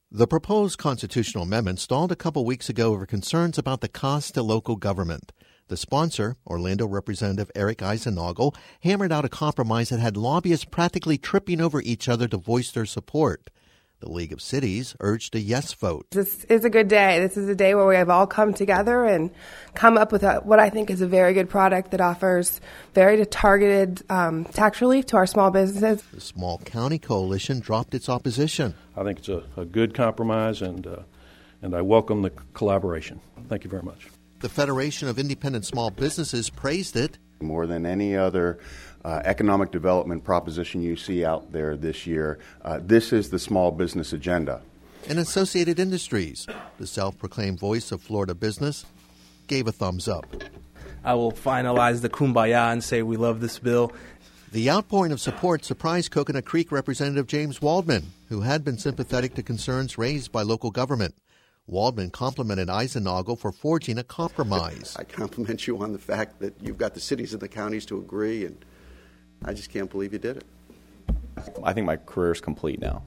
The proposed constitutional amendment stalled a couple weeks ago over concerns about the cost to local government. The sponsor, Orlando Representative Eric Eisenagel, hammered out a compromise that had lobbyists practically tripping over each other to voice their support. The League of Cities urged a yes vote. This is a good day. This is a day where we have all come together and come up with what I think is a very good product that offers very targeted tax relief to our small businesses. The Small County Coalition dropped its opposition. I think it's a good compromise, and I welcome the collaboration. Thank you very much. The Federation of Independent Small Businesses praised it. More than any other economic development proposition you see out there this year, this is the small business agenda. And Associated Industries, the self-proclaimed voice of Florida business, gave a thumbs up. I will finalize the kumbaya and say we love this bill. The outpouring of support surprised Coconut Creek Representative James Waldman, who had been sympathetic to concerns raised by local government. Waldman complimented Eisenagel for forging a compromise. I compliment you on the fact that you've got the cities and the counties to agree, and I just can't believe you did it. I think my career is complete now.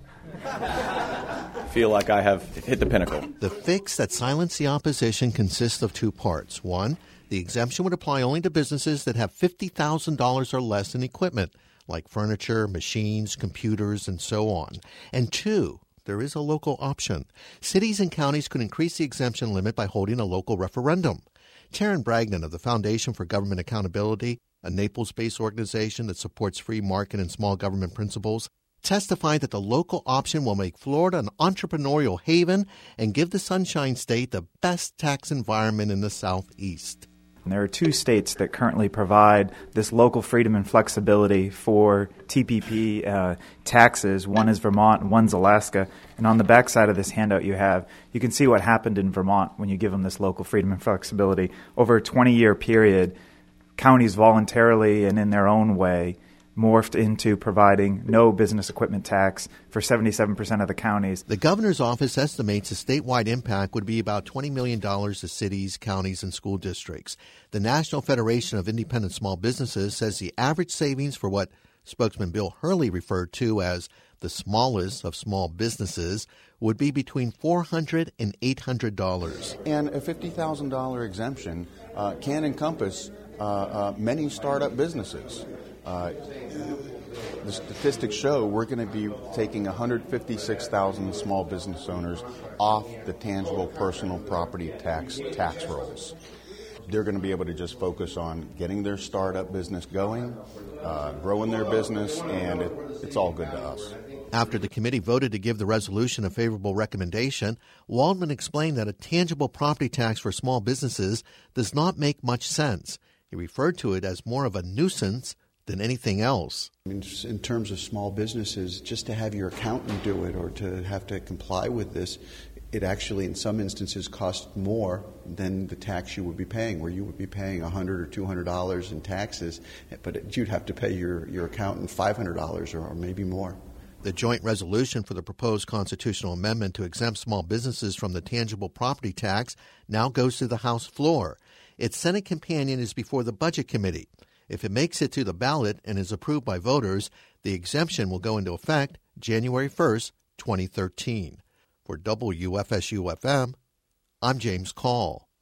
I feel like I have hit the pinnacle. The fix that silenced the opposition consists of two parts. One, the exemption would apply only to businesses that have $50,000 or less in equipment, like furniture, machines, computers, and so on. And two, there is a local option. Cities and counties could increase the exemption limit by holding a local referendum. Taryn Bragdon of the Foundation for Government Accountability, a Naples-based organization that supports free market and small government principles, testified that the local option will make Florida an entrepreneurial haven and give the Sunshine State the best tax environment in the Southeast. There are two states that currently provide this local freedom and flexibility for TPP taxes. One is Vermont and one's Alaska. And on the back side of this handout you can see what happened in Vermont when you give them this local freedom and flexibility. Over a 20-year period, counties voluntarily and in their own way morphed into providing no business equipment tax for 77% of the counties. The governor's office estimates the statewide impact would be about $20 million to cities, counties, and school districts. The National Federation of Independent Small Businesses says the average savings for what spokesman Bill Hurley referred to as the smallest of small businesses would be between $400 and $800. And a $50,000 exemption can encompass many startup businesses. The statistics show we're going to be taking 156,000 small business owners off the tangible personal property tax rolls. They're going to be able to just focus on getting their startup business going, growing their business, and it's all good to us. After the committee voted to give the resolution a favorable recommendation, Waldman explained that a tangible property tax for small businesses does not make much sense. He referred to it as more of a nuisance than anything else. I mean, in terms of small businesses, just to have your accountant do it or to have to comply with this, it actually in some instances costs more than the tax you would be paying, where you would be paying $100 or $200 in taxes, but you'd have to pay your accountant $500 or maybe more. The joint resolution for the proposed constitutional amendment to exempt small businesses from the tangible property tax now goes to the House floor. Its Senate companion is before the Budget Committee. If it makes it to the ballot and is approved by voters, the exemption will go into effect January 1st, 2013. For WFSU-FM, I'm James Call.